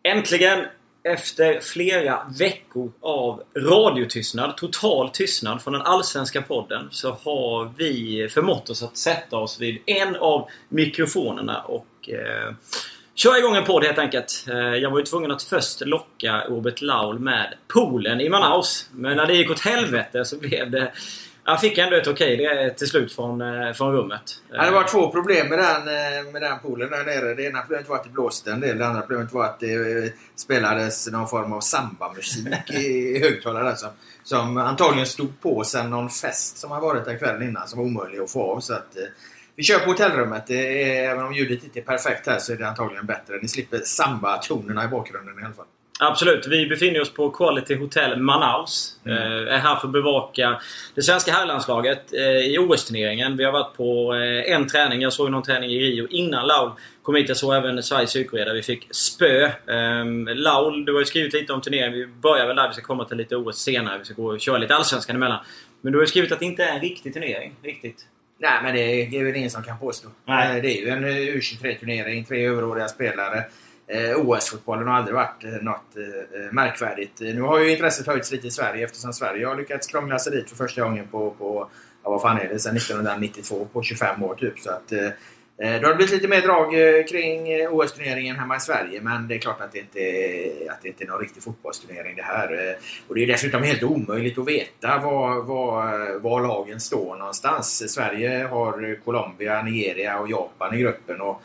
Äntligen, efter flera veckor av radiotystnad, total tystnad från den allsvenska podden, så har vi förmått oss att sätta oss vid en av mikrofonerna och köra igång en podd helt enkelt. Jag var ju tvungen att först locka Robert Laul med poolen i Manaus. Men när det gick åt helvete så blev det... Jag fick ändå ett okej det till slut från rummet. Ja, det var två problem med den poolen där nere. Det ena problemet var att det blåste en del. Det andra problemet var att det spelades någon form av samba-musik i högtalare som antagligen stod på sen någon fest som har varit där kvällen innan som var omöjlig att få av. Så att vi kör på hotellrummet. Även om ljudet inte är perfekt här så är det antagligen bättre. Ni slipper samba-tonerna i bakgrunden i alla fall. Absolut, vi befinner oss på Quality Hotel Manaus. Är här för att bevaka det svenska herrlandslaget i OS-turneringen. Vi har varit på en träning. Jag såg någon träning i Rio innan Laul kom hit. Jag såg även Sveriges cykelredare. Vi fick spö. Laul, du har ju skrivit lite om turneringen. Vi börjar väl där, vi ska komma till lite OS senare. Vi ska gå och köra lite allsvenskan emellan. Men du har ju skrivit att det inte är en riktig turnering. Riktigt. Nej, men det är väl ingen som kan påstå. Nej. Det är ju en U23-turnering, 3 överåriga spelare. OS-fotbollen har aldrig varit något märkvärdigt. Nu har ju intresset höjts lite i Sverige eftersom Sverige har lyckats krångla sig dit för första gången på vad fan är det, sedan 1992 på 25 år typ. Så att det har blivit lite mer drag kring OS-turneringen hemma i Sverige, men det är klart att det inte är någon riktig fotbollsturnering det här. Och det är dessutom helt omöjligt att veta var lagen står någonstans. Sverige har Colombia, Nigeria och Japan i gruppen och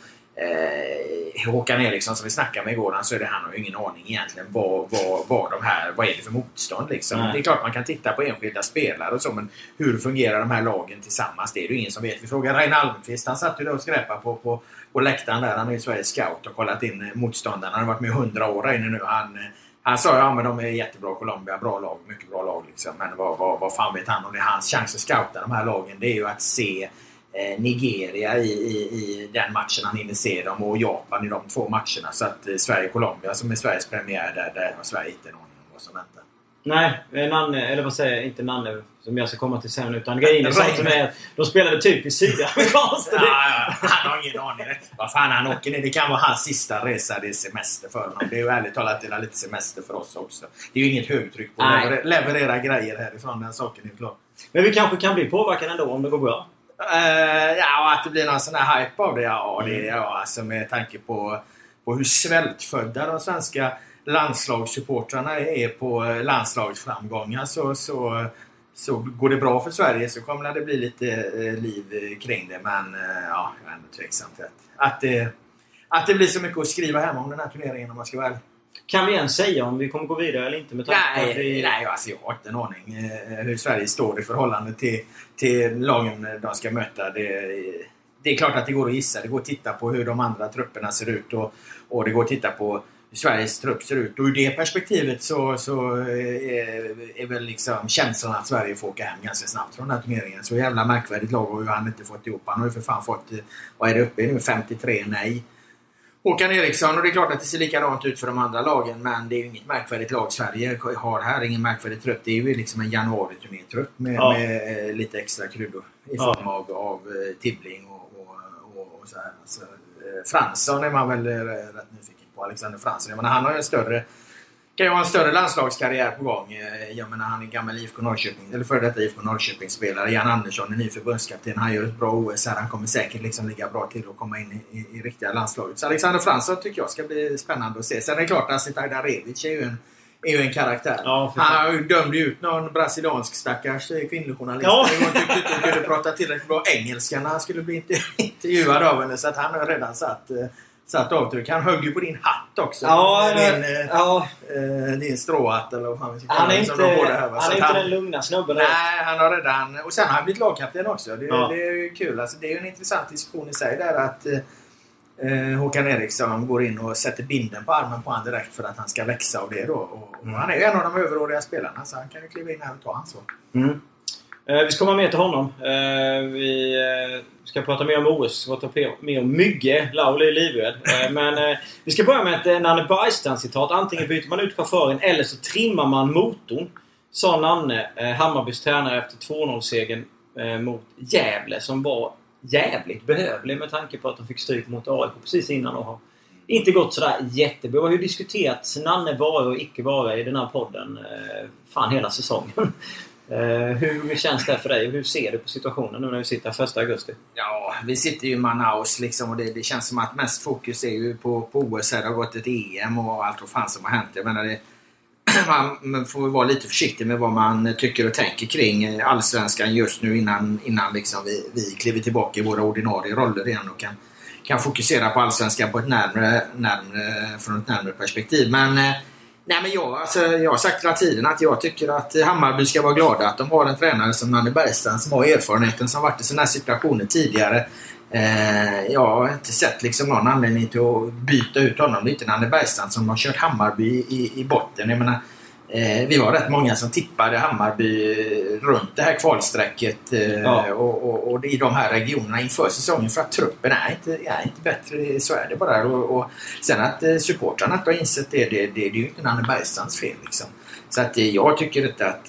Håkan Eriksson som vi snackade med igår, så är det, han har ju ingen aning egentligen vad är det för motstånd liksom. Det är klart man kan titta på enskilda spelare och så, men hur fungerar de här lagen tillsammans, det är ju ingen som vet. Vi frågar Reine Almqvist, han satt ju då och skräppa på läktaren där, han är ju Sveriges scout och kollat in motståndarna, han har varit med 100 år inne nu. Han sa ja, men de är jättebra, Colombia, bra lag, mycket bra lag liksom. Men vad fan vet han, om det är hans chans att scouta de här lagen, det är ju att se Nigeria i den matchen han hinner se dem och Japan i de 2 matcherna. Så att Sverige-Colombia som är Sveriges premiär, där har Sverige inte någon om vad som väntar. Nej, Nanne, eller vad säger jag, inte Nanne som jag ska komma till sen, utan grejen är sånt som är de spelade typ i sydamerikanskt. Han har ingen aning. Vad fan han åker ner, det kan vara hans sista resa, det är semester för honom. Det är ju ärligt talat det är lite semester för oss också. Det är ju inget högtryck på att leverera grejer härifrån, den saken är klar. Men vi kanske kan bli påverkade ändå om det går bra. Ja, att det blir någon sån här hype av det. Alltså med tanke på hur svältfödda de svenska landslagssupportrarna är på landslagsframgångar, så går det bra för Sverige så kommer det bli lite liv kring det. Men ja, jag är ändå tveksamt att det blir så mycket att skriva hemma om den här turneringen om man ska väl. Kan vi ens säga om vi kommer gå vidare eller inte? Med nej, alltså jag har inte en aning hur Sverige står i förhållande till lagen de ska möta. Det är klart att det går att gissa. Det går att titta på hur de andra trupperna ser ut och det går att titta på hur Sveriges trupp ser ut. Och ur det perspektivet så är väl liksom känslan att Sverige får åka hem ganska snabbt från den här turneringen. Så jävla märkvärdigt lag har ju han inte fått ihop. Han har ju för fan fått, vad är det uppe i nu, 53 nej. Håkan Eriksson, och det är klart att det ser likadant ut för de andra lagen, men det är ju inget märkvärdigt lag Sverige har här, ingen märkvärdig trupp. Det är ju liksom en januari-turnétrupp med lite extra kryddor i form av Tibbling och så här. Alltså, Fransson är man väl rätt nyfiken på, Alexander Fransson. Jag menar, han har ju kan ju ha en större landslagskarriär på gång. Jag menar, han är gammal IFK Norrköping, eller före detta IFK Norrköping-spelare. Jan Andersson är ny förbundskapten. Han gör ett bra OS här. Han kommer säkert liksom ligga bra till att komma in i riktiga landslaget. Så Alexander Fransson tycker jag ska bli spännande att se. Sen är det klart att Asita Darevic är ju en karaktär. Ja, han dömde ut någon brasiliansk stackars kvinnlig journalist. Ja. Han tyckte inte att han kunde prata tillräckligt bra engelska när han skulle bli intervjuad av henne. Så att han har redan satt avtryck. Han högg ju på din hatt också. Din stråhatt eller vad fan vi ska kalla det. Han är inte den lugna snubben. Nej, han har redan... Och sen har han blivit lagkapten också. Det är ju kul. Alltså, det är ju en intressant diskussion i sig där att Håkan Eriksson går in och sätter binden på armen på han direkt för att han ska växa av det då. Och han är ju en av de överåriga spelarna, så han kan ju kliva in här och ta ansvar. Vi ska komma med till honom. Vi ska prata mer om OS. Vi ska prata mer om Mygge. Laul är livrädd. Men vi ska börja med ett Nanne Bergstrand-citat. Antingen byter man ut chauffören eller så trimmar man motorn. Sa Nanne, Hammarbys tränare efter 2-0-segern mot Gävle. Som var jävligt behövlig med tanke på att de fick stryk mot AIK precis innan och har inte gått sådär jättebra. Vi har ju diskuterat Nanne vara och icke vara i den här podden fan hela säsongen. Hur känns det för dig? Hur ser du på situationen nu när vi sitter 1 augusti? Ja, vi sitter ju i Manaus liksom, och det känns som att mest fokus är ju på OS. Det har gått ett EM och allt vad fan som har hänt. Jag menar, man får vara lite försiktig med vad man tycker och tänker kring allsvenskan just nu innan liksom vi kliver tillbaka i våra ordinarie roller igen och kan fokusera på allsvenskan på ett från ett närmare perspektiv. Men jag har sagt hela tiden att jag tycker att Hammarby ska vara glada att de har en tränare som Nanne Bergstrand som har erfarenheten som varit i sådana här situationer tidigare. Jag har inte sett liksom någon anledning till att byta ut honom. Det är inte Nanne Bergstrand som har kört Hammarby i botten. Jag menar, vi var rätt många som tippade Hammarby runt det här kvalsträcket och i de här regionerna inför säsongen för att truppen är inte bättre, så är det bara. Och sen att supportrarna inte har insett det är ju inte Nanne Bergstrands fel liksom. Så att jag tycker inte att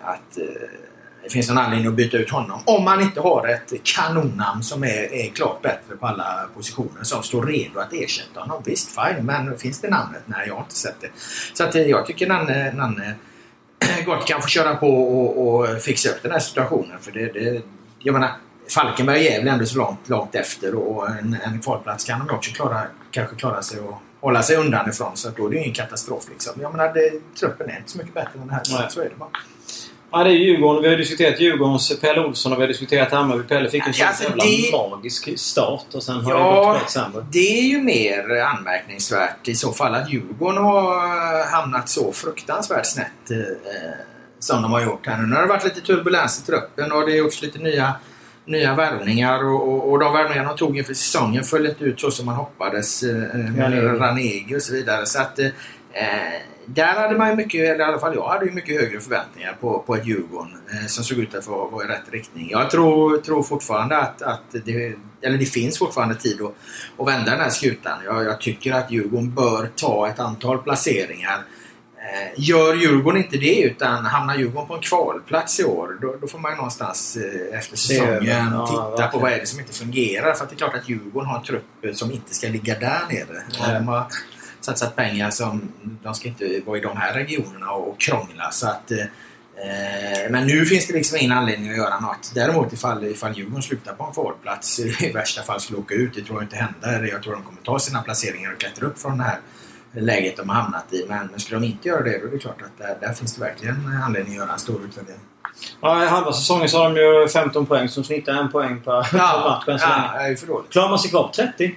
det finns en anledning att byta ut honom om man inte har ett kanonnamn som är klart bättre på alla positioner som står redo att ersätta honom. Visst, fine, men finns det namnet? Nej, jag har inte sett det. Så att jag tycker Nanne gott kan få köra på och fixa upp den här situationen. För jag menar, Falkenberg och Gävle ändå så långt efter och en kvalplats kan de också kanske klara sig och hålla sig undan ifrån. Så att då är det ju ingen katastrof liksom. Jag menar, truppen är inte så mycket bättre än det här. Så är det bara. Ja, det är Djurgården. Vi har diskuterat Djurgårdens Pelle Olsson och vi har diskuterat Hammarby. Pelle fick en jävla magisk start och sen har det gått rätt sämre. Det är ju mer anmärkningsvärt i så fall att Djurgården har hamnat så fruktansvärt snett som de har gjort här nu. Nu har det varit lite turbulens i truppen och det har gjorts lite nya värvningar och de värvningarna de tog inför säsongen föll inte ut så som man hoppades med Ranegi och så vidare. Så att där hade man ju mycket, eller i alla fall jag hade ju mycket högre förväntningar på ett Djurgården som såg ut att få vara i rätt riktning. Jag tror fortfarande att det finns fortfarande tid att vända den här skutan. Jag tycker att Djurgården bör ta ett antal placeringar. Gör Djurgården inte det utan hamnar Djurgården på en kvalplats i år, då får man ju någonstans efter säsongen titta på vad är det som inte fungerar. För att det är klart att Djurgården har en trupp som inte ska ligga där nere. De har satsat pengar som de ska inte vara i de här regionerna och krångla. Så att, men nu finns det liksom ingen anledning att göra något. Däremot ifall Djurgården slutar på en kvalplats i värsta fall skulle åka ut, det tror jag inte händer. Jag tror de kommer ta sina placeringar och klättra upp från det här läget de har hamnat i. Men skulle de inte göra det, då är det klart att där finns det verkligen anledning att göra en stor utvärdering. Ja, i halva säsongen så har de ju 15 poäng som snittar 1 poäng per match. Ja, det är ju för dåligt. Klarar man sig kvar på 30?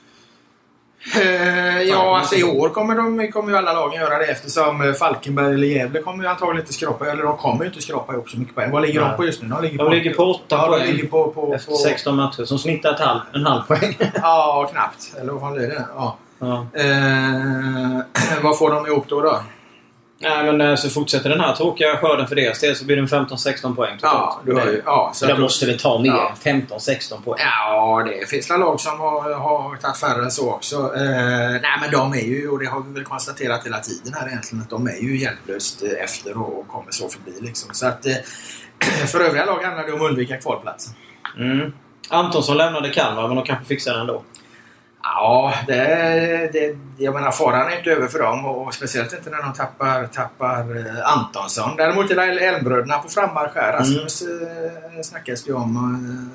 Alltså i år kommer ju alla lagen göra det eftersom Falkenberg eller Gävle kommer ju antagligen inte skrapa, eller de kommer ju inte skrapa ihop så mycket poäng. Vad ligger de på just nu? De ligger på 8 poäng. De ligger på efter 16 matcher som snittar en halv poäng. Ja, knappt. Eller vad fan är det? Ja. Vad får de ihop då? Nej, men så fortsätter den här tråkiga skörden för deras del så blir det 15-16 poäng totalt. Så där måste det ta mer 15-16 poäng. Ja, det finns lag som har tagit färre än så också. Nej, men de är ju, och det har vi väl konstaterat hela tiden här egentligen, att de är ju hjälplöst efter och kommer så förbi liksom. Så att för övriga lag handlar det om att undvika kvalplatsen. Antonsson lämnade Kalmar, men de kanske fixar den ändå. Ja, jag menar, faran är inte över för dem och speciellt inte när de tappar Antonsson. Däremot är det Elmbröderna på frammarsch här. Rasmus snackas det om,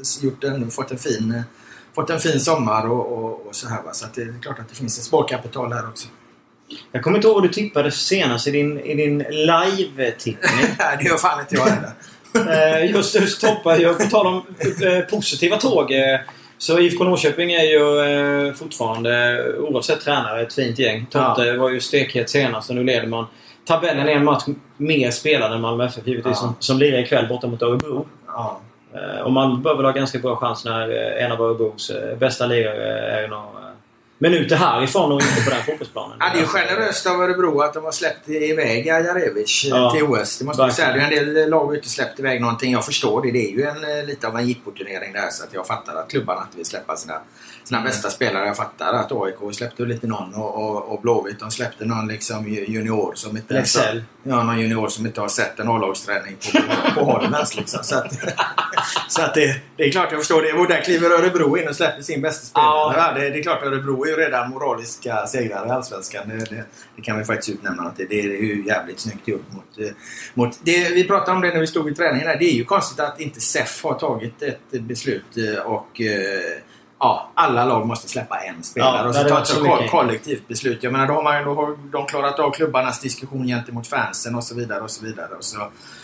fått en fin sommar och så här, va? Så att det är klart att det finns ett sparkapital här också. Jag kommer inte ihåg vad du tippade senast i din live-tippning. Nej, det gör fan inte jag heller. Just toppar jag på tal om positiva tåg. Så IFK Norrköping är ju fortfarande, oavsett tränare, ett fint gäng. Tomte var ju stekhet senast och nu leder man tabellen en match mer spelad än Malmö FF givetvis som lirar ikväll borta mot Örebro. Och man bör väl ha ganska bra chans när en av Örebros bästa lirare är några minuter härifrån och inte på den fotbollsplanen. Ja, det är ju generöst av Örebro att de har släppt iväg Ajarevic till OS. Det måste man säga. Det är en del lag har inte släppt iväg någonting. Jag förstår det. Det är ju lite av en jippoturnering där, så att jag fattar att klubbarna inte vill släppa sina sina bästa spelare. Jag fattar att AIK släppte lite någon och Blåvitt, de släppte någon liksom junior som inte någon junior som inte har sett en A-lagsträning på Hollands liksom. Så att det är klart jag förstår det. Och där kliver Örebro in och släpper sin bästa spelare. Ja. Det är klart Örebro är ju redan moraliska segrare i Allsvenskan. Det kan vi faktiskt utnämna att det är ju jävligt snyggt gjort mot det. Vi pratade om det när vi stod i träningen här. Det är ju konstigt att inte SEF har tagit ett beslut och alla lag måste släppa en spelare och så ta ett kollektivt beslut. Jag menar, då har de klarat av klubbarnas diskussion gentemot fansen och så vidare och så vidare. Och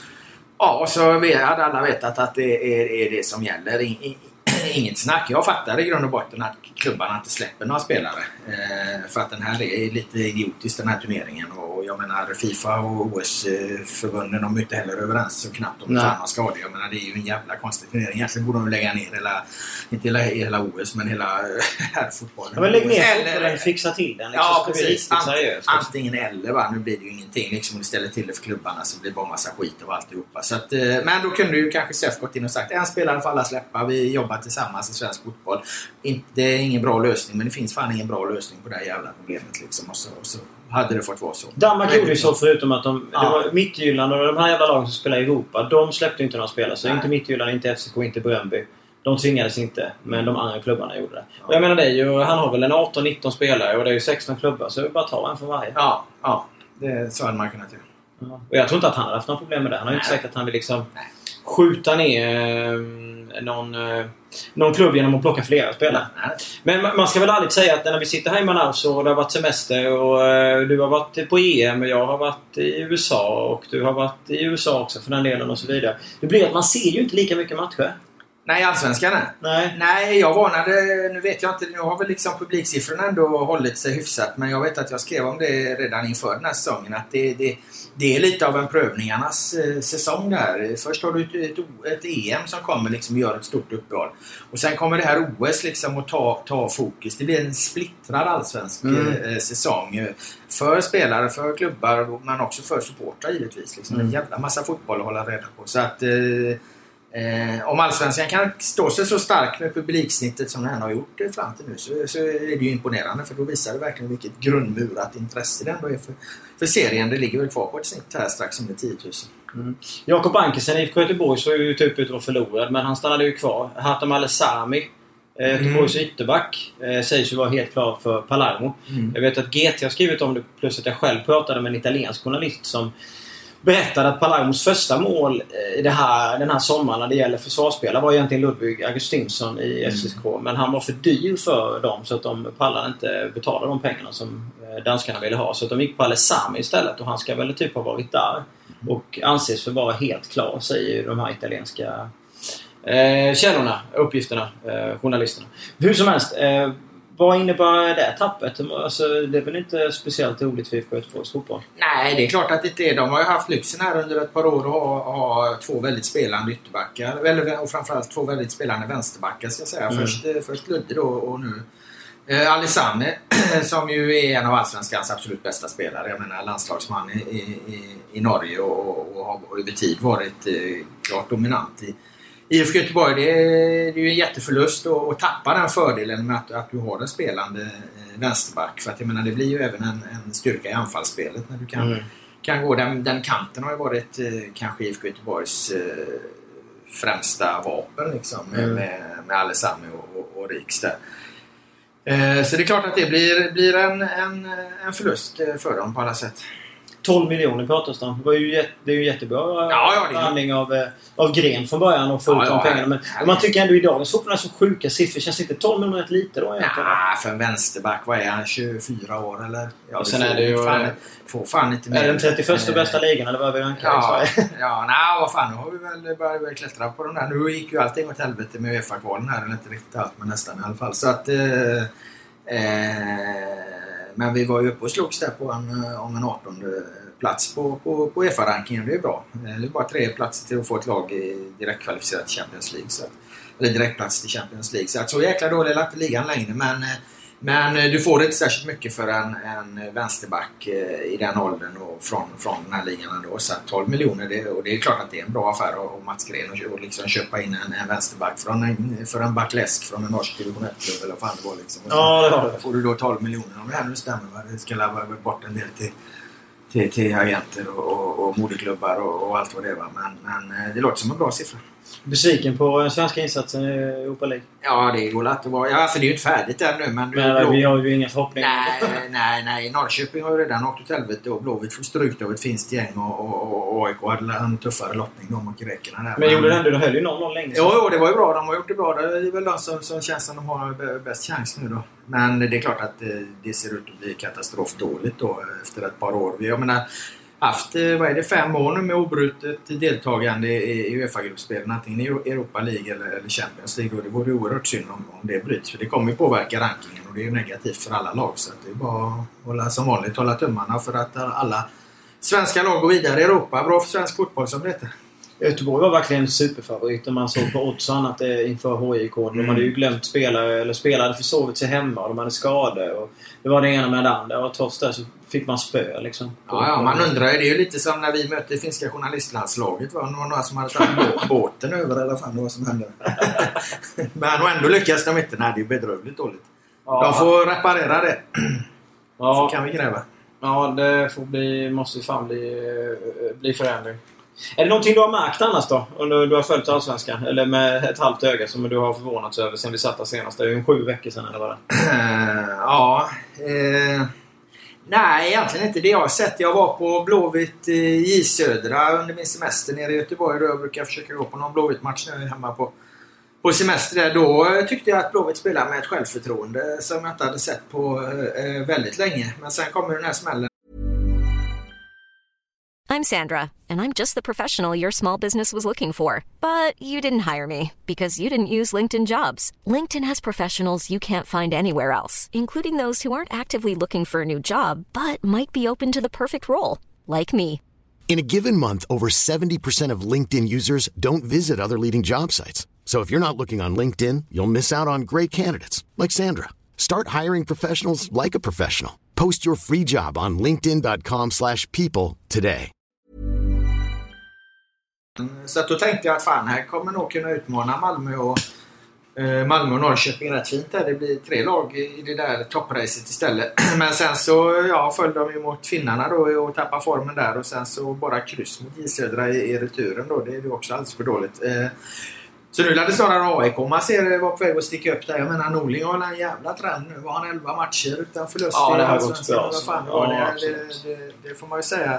så hade alla vetat att det är det som gäller. Inget snack. Jag fattar i grund och botten att klubbarna inte släpper några spelare. För att den här är lite idiotisk, den här turneringen. Och jag menar, FIFA och OS-förbunden, de är inte heller överens så knappt om samma skador. Jag menar, det är ju en jävla konstig turnering. Egentligen borde de lägga ner inte hela OS, men hela herrfotbollen. Ja, men lägg ner eller fixa till den. Liksom, ja, precis. Antingen eller, va? Nu blir det ju ingenting. Liksom, om du ställer till det för klubbarna så blir det bara massa skit och alltihopa. Så att, men då kunde ju kanske SEF gått in och sagt en spelare för alla släppa. Vi jobbar tillsammans i svensk fotboll. Det är ingen bra lösning, men det finns fan ingen bra lösning på det här jävla problemet liksom. Och så hade det fått vara så. Danmark gjorde ju så, förutom att det var Midtjylland och de här jävla lagen som spelar i Europa, de släppte inte några spelare. Så inte Midtjylland, inte FCK, inte Bröndby. De tvingades inte, men de andra klubbarna gjorde det. Och jag menar, det är ju, han har väl en 18-19 spelare och det är ju 16 klubbar, så det är bara att ta en för varje. Ja, det så hade man kunnat göra. Ja. Och jag tror inte att han har haft några problem med det. Han har ju inte sagt att han vill liksom skjuta ner någon klubb genom att plocka flera spelare. Men man ska väl aldrig säga att när vi sitter här i Manaus och det har varit semester och du har varit på EM och jag har varit i USA och du har varit i USA också för den delen och så vidare. Det blir att man ser ju inte lika mycket matcher. Nej, Allsvenskan. Nej, jag varnade, nu vet jag inte, nu har väl liksom publiksiffrorna ändå hållit sig hyfsat, men jag vet att jag skrev om det redan inför den här säsongen, att det är lite av en prövningarnas säsong där. Först har du ett EM som kommer liksom gör ett stort uppehåll. Och sen kommer det här OS liksom att ta fokus. Det blir en splittrad allsvensk säsong för spelare, för klubbar, men också för supportrar givetvis. Liksom. En jävla massa fotboll att hålla reda på. Så att om Allsvenskan kan stå sig så starkt med publiksnittet som den har gjort fram till nu, så är det ju imponerande, för då visar det verkligen vilket grundmurat intresse det ändå är för serien. Det ligger väl kvar på ett snitt här strax under 10 000. Jakob Ankesen i IFK Göteborg så är ju typ ut och förlorad, men han stannade ju kvar. Hatem Al-Sami, Göteborgs ytterback, sägs ju vara helt klar för Palermo. Jag vet att GT har skrivit om det, plus att jag själv pratade med en italiensk journalist som berättade att Palermos första mål i den här sommaren när det gäller försvarsspelare var egentligen Ludvig Augustinsson i SSK. Men han var för dyr för dem, så att de pallade inte betala de pengarna som danskarna ville ha. Så att de gick på Al-Sami istället, och han ska väl typ ha varit där. Och anses för vara helt klar, säger de här italienska källorna, uppgifterna, journalisterna. Hur som helst, vad innebär det tappet? Alltså, det är väl inte speciellt roligt för IFK Göteborgs fotboll? Nej, det är klart att det inte är. De har ju haft lyxen här under ett par år att ha två väldigt spelande ytterbackar. Och framförallt två väldigt spelande vänsterbackar, ska jag säga. Först Ludde då, och nu Al-Sami, som ju är en av Allsvenskans absolut bästa spelare. Jag menar, landslagsman i Norge och har över tid varit klart dominant i IFK Göteborg. Det är ju en jätteförlust att tappa den fördelen med att du har en spelande vänsterback. För att jag menar, det blir ju även en styrka i anfallsspelet när du kan gå. Den kanten har ju varit kanske IFK Göteborgs främsta vapen liksom, med Al-Sami och Riks där. Så det är klart att det blir en förlust för dem på alla sätt. 12 miljoner pratas det om. Det är ju jättebra behandling av Gren från början och få ut de pengarna. Men man tycker ändå i dagens fotboll är så sjuka siffror. Känns inte 12 miljoner ett lite då egentligen? Ja, för en vänsterback, vad är han? 24 år eller? Ja, och sen är det ju... Får fan inte mer. Är den 31 bästa ligan eller vad vi rankar i Sverige? Vad fan, nu har vi väl börjat klättra på de där. Nu gick ju allting åt helvete med UEFA-kvalen här. Eller inte riktigt allt, men nästan i alla fall. Så att... men vi var ju uppe och slogs där om en 18:e plats på UEFA-rankingen. Det är bra. Det är bara 3 platser till att få ett lag direktkvalificerat till Champions League. Eller direktplats till Champions League. Så jäkla dålig är inte ligan längre. Men Men du får inte särskilt mycket för en vänsterback i den åldern och från den här ligan då. Så 12 miljoner, och det är klart att det är en bra affär av Mats Gren och liksom köpa in en vänsterback för en backläsk från en norsk division 1-klubb eller vad fan det var liksom. Ja, det var det. Får du då 12 miljoner om det här nu stämmer. Det ska lämna bort en del till agenter och moderklubbar och allt vad det var. Men det låter som en bra siffra. Besviken på den svenska insatsen i Europa League? Ja, det går lätt att vara. Ja, alltså det är ju inte färdigt där nu. Men vi har ju inga förhoppningar. Nej. Norrköping har ju redan åkt åt helvete och Blåvitt får strykt av ett finsk gäng och AIK hade en tuffare lottning de och grekerna där. Men gjorde det ändå, de höll ju någon länge. Jo, det var ju bra. De har gjort det bra. Det är väl de som känns som de har bäst chans nu då. Men det är klart att det ser ut att bli katastrofdåligt då efter ett par år. Jag menar, haft 5 år nu med obrutet deltagande i UEFA-gruppspelen, antingen i Europa League eller Champions League, och det vore oerhört synd om det bryts, för det kommer ju påverka rankingen och det är ju negativt för alla lag, så att det är bara att som vanligt hålla tummarna för att alla svenska lag går vidare i Europa. Bra för svensk fotboll som det heter. Göteborg var verkligen superfavorit om man såg på odds och annat inför HIK. De hade ju glömt spelade försovit sig hemma och de hade skador och det var det ena med det andra, och trots det så fick man spö liksom. Ja, man undrar ju, det är ju lite som när vi mötte finska journalistlandslaget, var det några som hade tagit båten över eller fan vad som hände. Men ändå lyckas de inte. Nej, det är bedrövligt dåligt. Ja. De får reparera det. Ja. Så kan vi gräva. Ja, det måste fan bli förändring. Är det någonting du har märkt annars då? Om du har följt allsvenskan? Eller med ett halvt öga som du har förvånats över sen vi satt där senast? Det är ju 7 veckor sedan eller vad det? Nej, egentligen inte det jag har sett. Jag var på Blåvitt i Södra under min semester nere i Göteborg. Då jag brukar försöka gå på någon Blåvitt-match när jag är hemma på semester. Då tyckte jag att Blåvitt spelade med ett självförtroende som jag inte hade sett på väldigt länge. Men sen kommer den här smällen. I'm Sandra, and I'm just the professional your small business was looking for. But you didn't hire me because you didn't use LinkedIn Jobs. LinkedIn has professionals you can't find anywhere else, including those who aren't actively looking for a new job, but might be open to the perfect role, like me. In a given month, over 70% of LinkedIn users don't visit other leading job sites. So if you're not looking on LinkedIn, you'll miss out on great candidates, like Sandra. Start hiring professionals like a professional. Post your free job on linkedin.com/people today. Så då tänkte jag att fan, här kommer nog kunna utmana Malmö och Norrköping rätt fint där. Det blir 3 lag i det där toppracet istället. Men sen så följde de ju mot finnarna då och tappade formen där, och sen så bara kryss mot Södra i returen då. Det är ju också alldeles för dåligt. Så nu lär det snarare AIK. Man ser var på väg att sticka upp där. Jag menar, Norling har en jävla trend nu. Var han 11 matcher utan förlust? Ja, det har gått bra. Det får man ju säga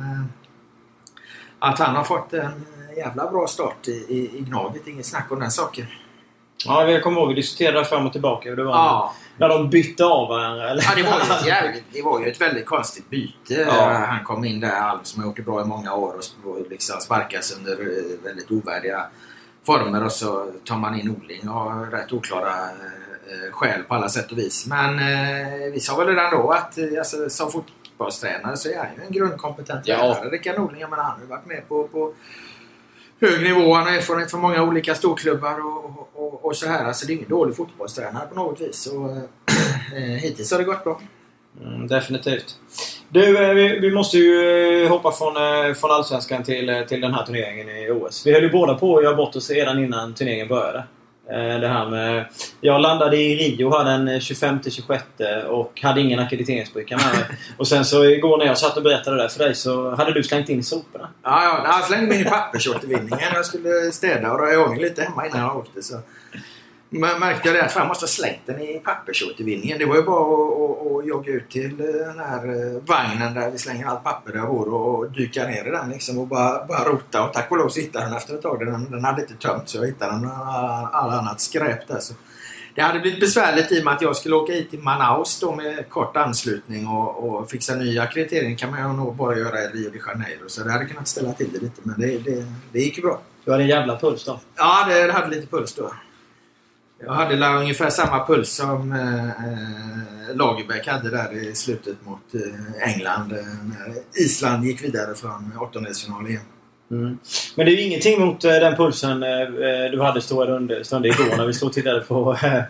att han har fått en jävla bra start i Gnaget. Inget snack om den saken. Ja, jag kommer ihåg vi diskuterade fram och tillbaka hur det var när de bytte av varandra. Eller? Ja, det var ju ett väldigt konstigt byte. Ja. Han kom in där, Alf som har gjort det bra i många år och liksom sparkas under väldigt ovärdiga former, och så tar man in Norling och har rätt oklara skäl på alla sätt och vis. Men vi sa väl redan då att alltså, som fotbollstränare så är han ju en grundkompetent lärare. Rickard Norling, jag menar, han har ju varit med på hög nivå. Han har erfarenhet från många olika storklubbar och så här. Alltså det är ingen dålig fotbollstränare på något vis. Så hittills har det gått bra. Definitivt. Du, vi måste ju hoppa från allsvenskan till den här turneringen i OS. Vi höll ju båda på att göra bort oss redan innan turneringen började. Det här med, jag landade i Rio här den 25-26 och hade ingen ackrediteringsbricka med mig. Och sen så igår när jag satt och berättade det där för dig så hade du slängt in soporna. Ja, jag slängde mig in i pappersåtervinningen. Jag skulle städa och dra i ordning lite hemma innan jag åkte. Så man märkte jag att jag måste ha slängt den i pappersåtervinningen. Det var ju bara att jogga ut till den här vagnen där vi slänger allt papper där och dyka ner i den liksom och bara rota. Och tack och lov så hittade den efter ett tag. Den hade inte tömt, så jag hittade den all annat skräp där. Så det hade blivit besvärligt i och med att jag skulle åka hit till Manaus då med kort anslutning och fixa nya akkreditering kan man ju nog bara göra i Rio de Janeiro. Så det hade kunnat ställa till det lite, men det gick ju bra. Du hade en jävla puls då? Ja, det hade lite puls då. Jag hade ungefär samma puls som Lagerbäck hade där i slutet mot England när Island gick vidare från 8-delsfinal igen. Men det är ju ingenting mot den pulsen du hade stående igår när vi stod och tittade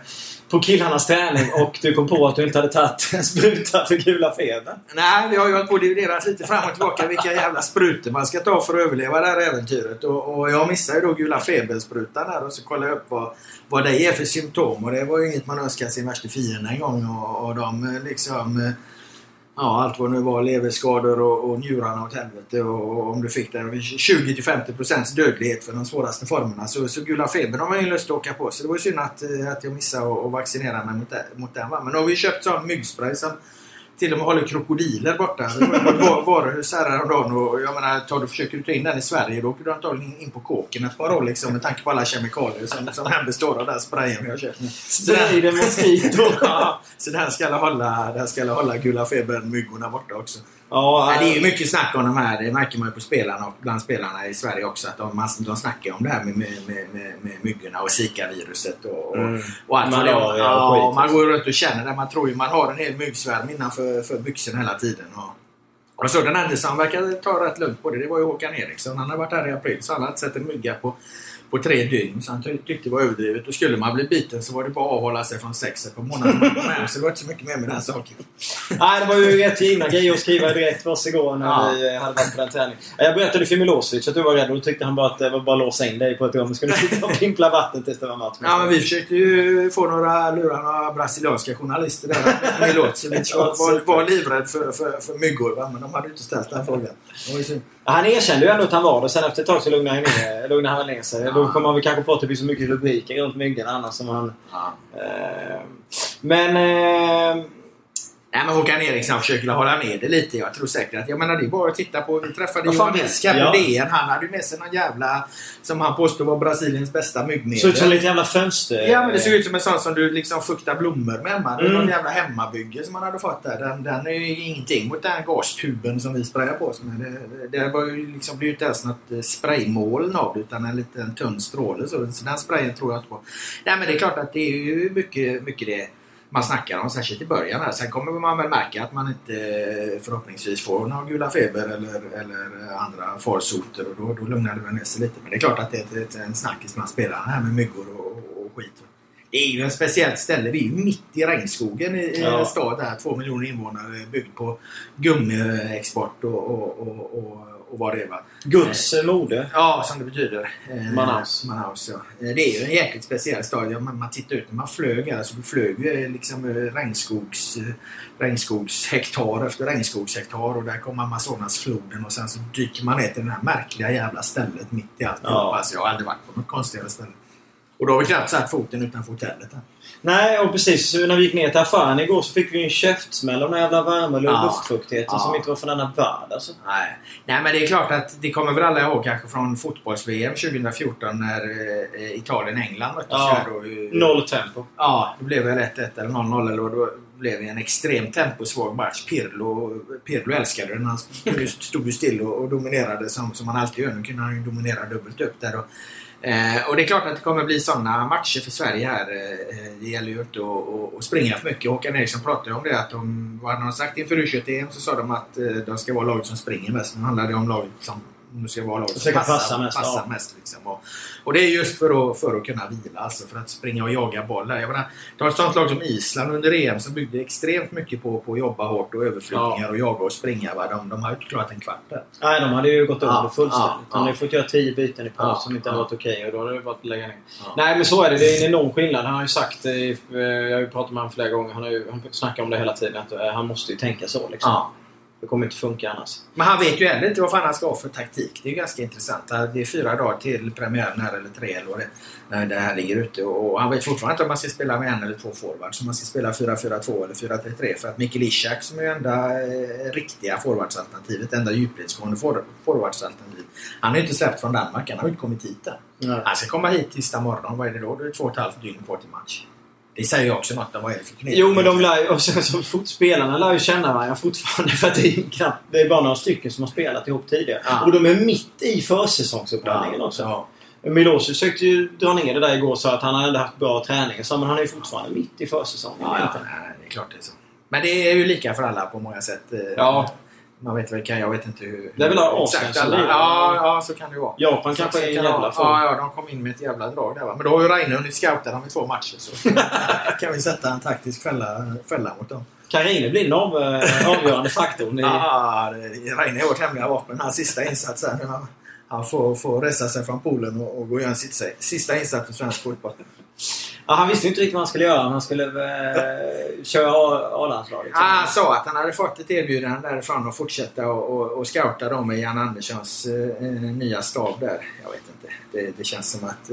på killarnas träning och du kom på att du inte hade tagit en spruta för gula feber? Nej, vi har ju hållit på att divideras lite fram och tillbaka vilka jävla sprutor man ska ta för att överleva det här äventyret. Och jag missade ju då gula febersprutan här och så kollade jag upp vad det är för symptom. Och det var ju inget man önskade sin värsta fiende en gång. Och de liksom... Ja, allt vad nu var, leverskador och njurarna åt helvete. Och om du fick det 20-50% dödlighet för de svåraste formerna. Så gula feber har man ju lust att åka på. Så det var ju synd att jag missade att vaccinera mig mot den. Men då har vi köpt sån myggspray som till och med håller krokodiler borta. Det var varuhus här och dagen. Och jag menar, du försöker ta in den i Sverige, då åker du antagligen in på kåken ett par år liksom, med tanke på alla kemikalier som här består av den sprayen vi har köpt. Spray det moskito. Ja, så den ska hålla gula febermyggorna borta också. Ja, det är ju mycket snack om de här, det märker man ju på spelarna och bland spelarna i Sverige också, att de snackar om det här med myggorna och Zika-viruset och allt vad det är. Man går runt och känner det, man tror ju man har en hel myggsvärm innanför byxorna hela tiden. Och så den enda som verkar ta rätt lugnt på det var ju Håkan Eriksson. Han har varit här i april så han har inte sett en mygga på 3 dygn, så han tyckte det var överdrivet. Och skulle man bli biten så var det bara att avhålla sig från sexet på månaden. Så det var inte så mycket mer med den saken. Nej, det var ju rätt givna grejer att skriva direkt för oss igår när vi hade varit på den träningen. Jag berättade för Milosevic att du var rädd och då tyckte han bara att det var bara att låsa in dig på ett rum. Ska du sitta och pimpla vatten tills det var match? Ja, men vi försökte ju få några brasilianska journalister där. Milosevic var livrädd för myggor, va? Men de hade ju inte ställt den frågan. Han erkände ju ändå att han var det. Sen efter ett tag så lugnade han ner sig. Då kommer vi kanske på att det blir så mycket rubriker runt myggen annars som han... Nej, men Håkan Eriksson försöker hålla ner det lite. Jag tror säkert att, jag menar, det är bara att titta på, vi träffade Johan Eska på DN. Han hade ju med sig någon jävla, som han påstod var Brasiliens bästa myggmedel. Så ut som lite jävla fönster. Ja, men det ser ut som en sån som du liksom fuktar blommor med hemma. Det är någon jävla hemmabygge som man hade fått där. Den är ju ingenting mot den gastuben som vi sprayar på. Det var ju liksom, blir ju inte ens något spraymål av det, utan en liten tunn stråle. Så den sprayen tror jag inte på. Nej, men det är klart att det är ju mycket det man snackar om, särskilt i början här. Sen kommer man väl märka att man inte förhoppningsvis får någon gula feber eller andra farsoter, och då lugnar det väl ner sig lite. Men det är klart att det är en snackis bland spelarna här med myggor och skit. Det är ju en speciellt ställe. Vi är ju mitt i regnskogen i en stad där 2 miljoner invånare, byggd på gummiexport och vad det är, va? Guds mode. Ja, som det betyder. Manaus, ja. Det är ju en jäkligt speciell stad. Man tittar ut när man flög här, så du flög ju liksom regnskogshektar efter regnskogshektar, och där kommer Amazonasfloden, och sen så dyker man ner till det här märkliga jävla stället mitt i allt. Alltså, jag har aldrig varit på något konstigare ställe. Och då har vi knappt satt foten utanför hotellet här. Nej, och precis när vi gick ner till affären igår så fick vi en käftsmäll av den jävla värme eller luftfuktigheten som inte var från denna värld alltså. Nej, men det är klart att det kommer väl alla ihåg kanske från fotbolls-VM 2014 när Italien-England möttes här då. Noll tempo. Ja, det blev väl 1-1 eller 0-0, eller då blev det en extremt temposvag match. Pirlo älskade den. Han stod ju still och dominerade som han alltid gör. Nu kunde han ju dominera dubbelt upp där. Och det är klart att det kommer bli sådana matcher för Sverige här. Det gäller ju inte att springa för mycket. Håkan Eriksson pratade om det, att vad han har sagt inför U21 så sa de att de ska vara laget som springer mest. Nu handlar det om laget som ska vara laget som passar mest liksom. Och det är just för att kunna vila, alltså för att springa och jaga bollar. Jag menar, det var ett sånt lag som Island under EM som byggde extremt mycket på att jobba hårt och överflyttningar och jaga och springa. Va? De har ju inte klarat en kvart där. Nej, de hade ju gått över fullständigt. De hade fått göra 10 byten i paus som inte hade varit okej, och då hade det varit att lägga ner. Nej, men så är det. Det är en enorm skillnad. Han har ju sagt, jag har ju pratat med honom flera gånger, han snackar om det hela tiden, att han måste ju tänka så liksom. Det kommer inte funka annars. Men han vet ju ändå inte vad fan han ska ha för taktik. Det är ju ganska intressant. Det är 4 dagar till premiären här, eller 3 eller när det här ligger ute. Och han vet fortfarande inte om man ska spela med 1 eller 2 forwards. Om man ska spela 4-4-2 eller 4-3-3. För att Mikkel Ishak, som är enda riktiga forwardsalternativet, enda djupledsgående forwardsalternativ, han har ju inte släppt från Danmark. Han har ju inte kommit hit där. Han ska komma hit tisdag morgon. Vad är det då? Det är 2,5 dygn kvar till match. Det säger ju också något om vad är det för knep. Jo, men de lär, och så fotspelarna lär ju känna varandra fortfarande, för att det är bara några stycken som har spelat ihop tidigare. Och de är mitt i försäsongsupphandlingen också. Milosevic försökte ju dra ner det där igår, så att han hade haft bra träning, så men han är ju fortfarande mitt i försäsongen. Nej, det är klart det är så. Men det är ju lika för alla på många sätt. Man vet väl, jag vet inte hur... Det är väl exakt alla. Ja, så kan det vara. Japan kanske är en jävla form. Ja, de kom in med ett jävla drag där, va? Men då har ju Reine hunnit scouta dem i 2 matcher. Så kan vi sätta en taktisk fälla mot dem. Kan Reine bli den avgörande faktorn? Ja, Reine är vårt hemliga vapen. Hans sista insats här. Han får resa sig från poolen och gå och göra en sista insats för svensk fotboll. Ja, han visste inte riktigt vad han skulle göra. Han skulle köra A-landslaget. Han sa att han hade fått ett erbjudande därifrån att fortsätta och scouta dem med Jan Anderssons nya stab där. Jag vet inte. Det känns som att...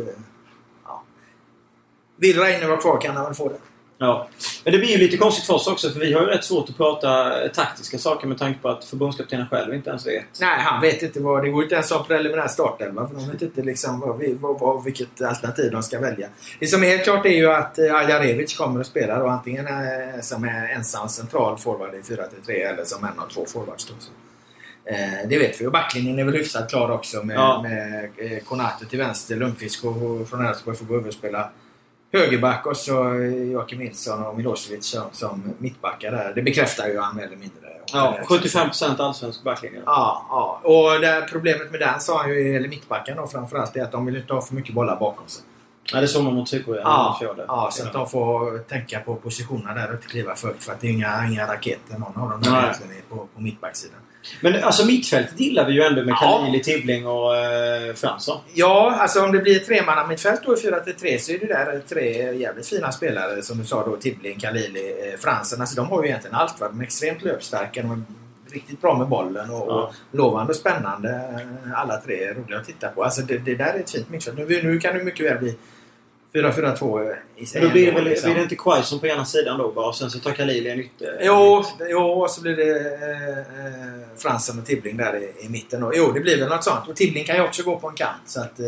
Vill Reine vara kvar kan han väl få det. Ja, men det blir ju lite konstigt för oss också, för vi har ju rätt svårt att prata taktiska saker med tanke på att förbundskaptenen själv inte ens vet. Nej, han vet inte vad det går inte ens som preliminär startelva, för de vet inte liksom vilket alternativ de ska välja. Det som är helt klart är ju att Ajdarevic kommer att spela och antingen som är ensam central forward i 4-3 eller som en av 2 forwards då. Det vet vi. Och backlinjen är väl hyfsat klar också med Konate till vänster, Lundqvist från Elfsborg får gå över och spela högerback och så Joakim Nilsson och Milosevic som mittbackar där. Det bekräftar ju han mer eller mindre. Ja, 75% allsvensk backlinje. Ja. Och det problemet med den sa han ju, eller mittbacken då framförallt, är att de vill inte ha för mycket bollar bakom sig. Ja, det är så man mot Sydkorea. Ja, så att de får tänka på positionerna där och inte kliva för att det är inga raketer någon av dem där egentligen är på mittbacksidan. Men alltså mittfältet gillar vi ju ändå med Kalili, Tibbling och Fransson. Ja, alltså om det blir 3-manna mittfält då i 4-3 så är det där 3 jävligt fina spelare som du sa då, Tibbling, Kalili, Fransson. Alltså de har ju egentligen allt. De är extremt löpstarka, de är riktigt bra med bollen och lovande och spännande. Alla 3 är roliga att titta på. Alltså det där är ett fint mittfält. Nu kan det mycket väl bli 4-4-2 i sig. Då blir det inte Quaison på ena sidan då bara, och sen så tar Kalili en ytter. Jo, och så blir det Fransson och Tibbling där i mitten. Jo, det blir väl något sånt. Och Tibbling kan ju också gå på en kant. Så att,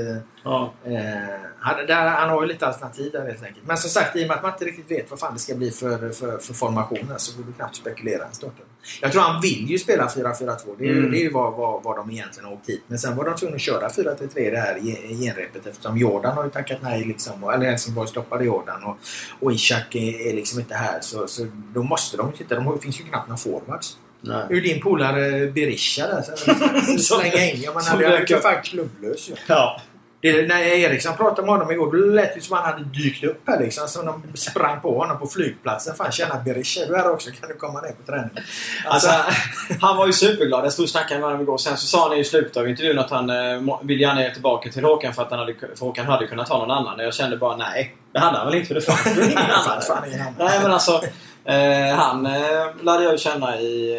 han har ju lite alternativ där helt enkelt. Men som sagt, i och med att man inte riktigt vet vad fan det ska bli för formationer så borde du knappt spekulera en start. Jag tror han vill ju spela 4-4-2. Det är ju vad de egentligen har åkt hit. Men sen var de tvungna att köra 4-3 det här genrepet eftersom Jordan har ju tackat nej liksom. Eller Helsingborg stoppade Jordan och Ishak är liksom inte här. Så då måste de titta. Det finns ju knappt några forwards. Ur din polare Berisha där så slänga in. Man hade ju faktiskt klubblös. Ja. När Eriksson pratade med honom igår, då lät det som han hade dykt upp här liksom. Så de sprang på honom på flygplatsen. Fan, känna Berisha, du här också, kan du komma ner på träning? Alltså, han var ju superglad. Jag stod och snackade med honom igår. Sen så sa han i slutet av intervjun att han vill gärna ge tillbaka till Håkan för Håkan hade kunnat ta någon annan. Och jag kände bara, nej, det hade han väl inte, för det fanns ingen annan. Nej, men alltså, han lärde jag ju känna i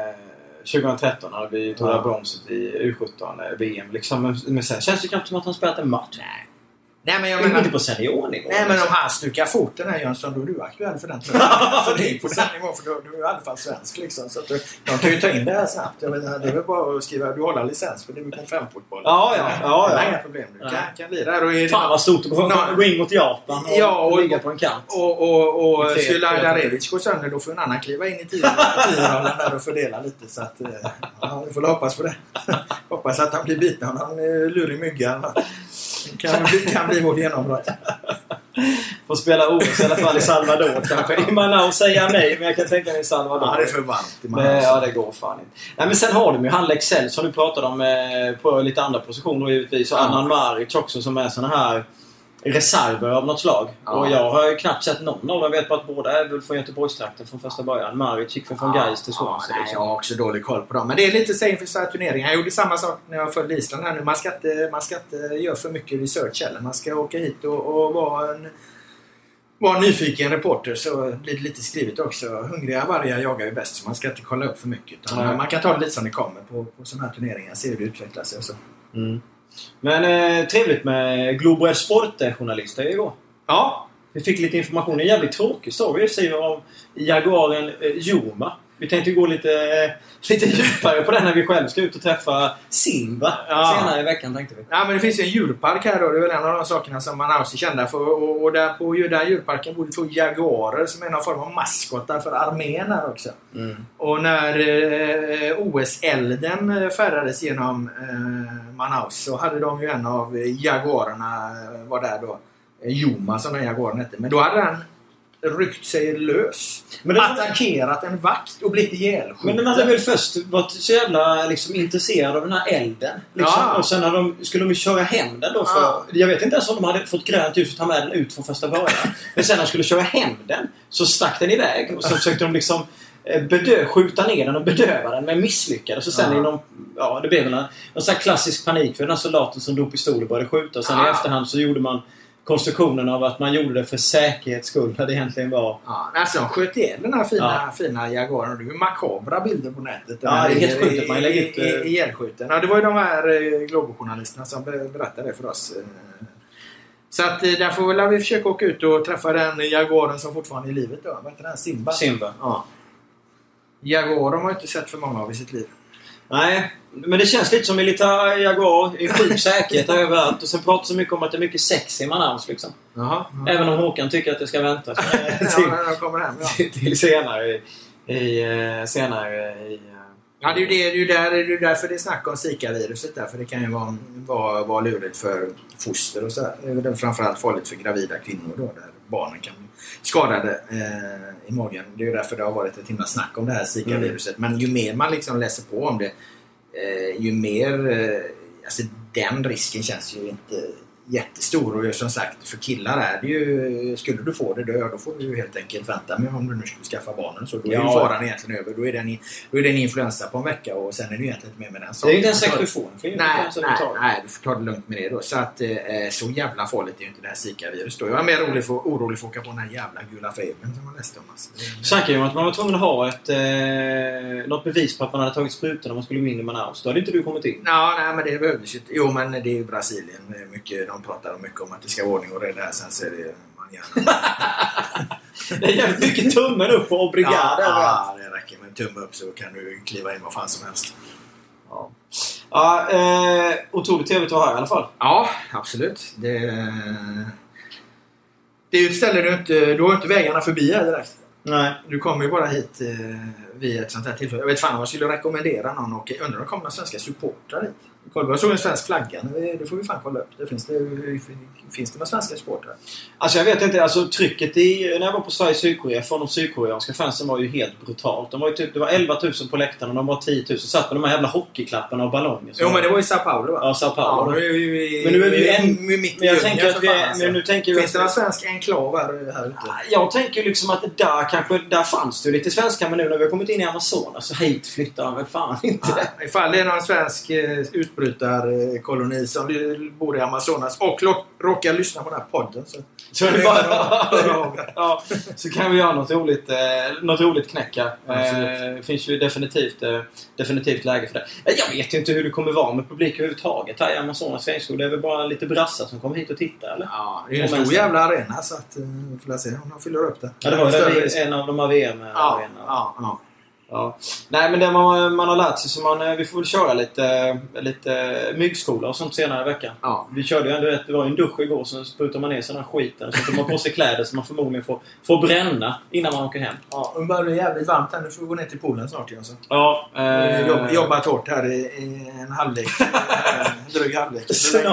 2013 när vi tog bronset i U17 VM liksom. Men sen känns det knappt som att han spelat en match. Nej, men jag menar inte på seniornivå. Nej, men om han stukar foten här, Jönsson, då är du aktuell för den. För det är på den nivån, för du är i alla fall svensk liksom. Så att de kan ju ta in det här snabbt. Jag menar, det är väl bara att skriva, du håller licens för det är väl 5-fotboll. Ja. Det är inga problem. Du kan lira här. Fan vad stort att gå in mot Japan och ligga på en kant. Och skulle Ajdarevic gå sönder, då får en annan kliva in i 10-rollen där och fördela lite. Så att, vi får hoppas på det. Hoppas att han blir biten av någon lurig mygga. Kan bli vårt genombrott. Får spela OS i alla fall i Salvador kanske. I Manaus säger jag nej, men jag kan tänka mig i Salvador. Ja, det är för varmt i Manaus. Ja, det går fan inte. Nej, men sen har de ju han Lexell som du pratade om på lite andra positioner givetvis. Och Annan Maric också som är såna här reserver av något slag. Ja. Och jag har ju knappt sett någon av dem. Jag vet bara att båda är väl från Göteborgstrakten från första början. Maric gick från Gais till Swansea. Jag har också dålig koll på dem. Men det är lite så inför så här turneringar. Jag gjorde samma sak när jag följde Island här nu. Man ska inte göra för mycket research heller. Man ska åka hit och vara en nyfiken reporter, så blir det lite skrivet också. Hungriga vargar jagar ju bäst, så man ska inte kolla upp för mycket. Man kan ta det lite som det kommer på sådana här turneringar. Se hur det utvecklar sig och så. Men trevligt med Globo Sport-journalister igår. Ja. Vi fick lite information. En jävligt tråkig story säger om Jaguaren Joma. Vi tänkte gå lite djupare på den när vi själv ska ut och träffa Simba senare i veckan, tänkte vi. Ja, men det finns ju en djurpark här då. Det är väl en av de sakerna som man är kända för. Och där på den djurparken borde få jaguarer som är någon form av maskotar för armén här också. Och när OS-elden färdades genom Manaus så hade de ju en av jaguarerna var där då. Joma som den jaguaren hette. Men då hade den ryckt sig lös. Men det- attackerat en vakt och blivit ihjälskjuten. Men den hade väl först varit så jävla liksom, intresserad av den här elden. Liksom. Ja. Och sen skulle de köra hem den då. För, Ja. Jag vet inte ens om de hade fått grönt ljus att ta med den ut från första början. Men sen när de skulle köra hem den så stack den iväg. Och så försökte de liksom skjuta ner den och bedöva den, men misslyckades. Och sen det blev en sån här klassisk panik för den här soldaten som drog pistol och började skjuta. Och sen i efterhand så gjorde man konstruktionen av att man gjorde det för säkerhets skull när det egentligen var... Ja, alltså de sköt ihjäl den här fina Jaguaren. Det är ju makabra bilder på nätet. Ja, det är helt sjukt att man lägger ut... ihjälskjuten. Ja, det var ju de här Globo-journalisterna som berättade det för oss. Så att där får vi försöka åka ut och träffa den Jaguaren som fortfarande är i livet då. Vad heter den? Simba. Ja. Jaguar har man inte sett för många av i sitt liv. Nej, men det känns lite som militär Jaguar i sjuk säkerhet överallt. Och sen pratar så mycket om att det är mycket sex i Manaus liksom. Jaha. Även om Håkan tycker att det ska vänta när de kommer hem, till senare i Ja, det är ju därför det är snack om Zika-viruset där. För det kan ju vara lurigt för foster och sådär. Det är framförallt farligt för gravida kvinnor då, där barnen kan bli skadade i magen. Det är ju därför det har varit ett himla snack om det här Zika-viruset. Men ju mer man liksom läser på om det, ju mer... alltså den risken känns ju inte jättestor. Och som sagt, för killar är det ju... Skulle du få det då får du ju helt enkelt vänta med om du nu skulle skaffa barnen. Så då är ju faran egentligen över. Då är det en influensa på en vecka och sen är det egentligen inte mer med den saken. Det är ju inte en säker du får. Nej, du får ta det lugnt med det då. Så att så jävla farligt är ju inte det här Zika-virus då. Jag är mer orolig för att åka på den här jävla gula febern som man läste om. Alltså. Snackar ju om att man var tvungen att ha något bevis på att man hade tagit sprutan när man skulle gå in i Manaus. Då hade inte du kommit in. Nej, men det behövdes ju inte. Jo, men det är ju Brasilien. De pratar mycket om att det ska vara ordning och reda här. Sen så är det man gärna... Det är jävligt mycket tummen upp och obrigada. Ja, det räcker med en tumme upp så kan du kliva in vad fan som helst. Otroligt trevligt att vara här i alla fall. Ja, absolut. Det är ju ett ställe du har inte vägarna förbi här direkt. Nej. Du kommer ju bara hit via ett sånt här tillfälle. Jag vet fan om jag skulle rekommendera någon och undrar om det kommer några svenska supportrar hit. Jag såg en svensk flagga. Det får vi fan kolla upp. Finns det några svenska supportrar? Alltså jag vet inte. Alltså trycket när jag var på Sverige Sydkorea från de sydkoreanska fansen var ju helt brutalt. De var ju typ, det var 11 000 på läktaren och de var 10 000. Satt med de här jävla hockeyklapparna och ballonger. Jo, men det var i Sao Paulo, va? Ja, Sao Paulo. Ja, men nu är vi ju mitt i Ungern. Finns det några svensk enklav här ute? Jag tänker liksom att där fanns det ju lite svenska, men nu när vi har kommit in i Amazonas så hit flyttar han väl fan inte. Ifall det är någon svensk utbrytarkoloni som bor i Amazonas och råkar lyssna på den här podden så är det bara så kan vi göra något roligt knäcka. Det finns ju definitivt läge för det. Jag vet inte hur det kommer vara med publik överhuvudtaget här i Amazonas regnskog. Det är väl bara lite brassar som kommer hit och tittar, eller? Ja, det är en stor jävla arena så att vi får se om de fyller upp det. Ja, det var en av de här VM-arenorna. Ja. Nej, men det man har lärt sig så vi får väl köra lite myggskola och sånt senare i veckan. Ja. Vi körde ju ändå det var en dusch igår, så sprutar man ner sån här skiten och så får man på sig kläder som man förmodligen får bränna innan man åker hem. Ja, det börjar bli jävligt varmt här. Nu får vi gå ner till poolen snart igen så. Ja. Jobbat hårt här i en halvlek. Dryg halvlek.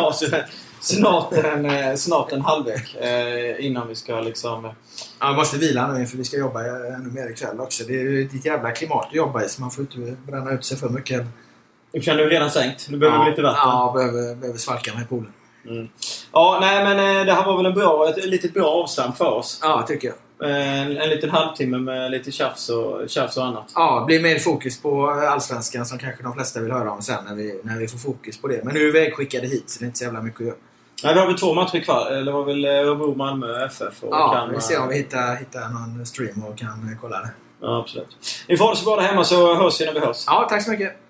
Snart en halvlek innan vi ska liksom... Ja, jag måste vila nu för vi ska jobba ännu mer ikväll också. Det är ju ett jävla klimat att jobba i så man får inte bränna ut sig för mycket. Du känner du redan sänkt? Du behöver lite vatten? Ja, behöver svalka mig i poolen. Mm. Ja, nej men det här var väl ett litet bra avstamp för oss. Ja, tycker jag. En liten halvtimme med lite tjafs och annat. Ja, det blir mer fokus på allsvenskan som kanske de flesta vill höra om sen när vi får fokus på det. Men nu är vi vägskickade hit så det är inte så jävla mycket att göra. Nej, vi har väl 2 matcher kvar. Eller var väl Örebro, Malmö, FF och vi ser om vi hittar någon stream och kan kolla det. Ja, absolut. Vi får ha det så bra där hemma så hörs vi när vi hörs. Ja, tack så mycket.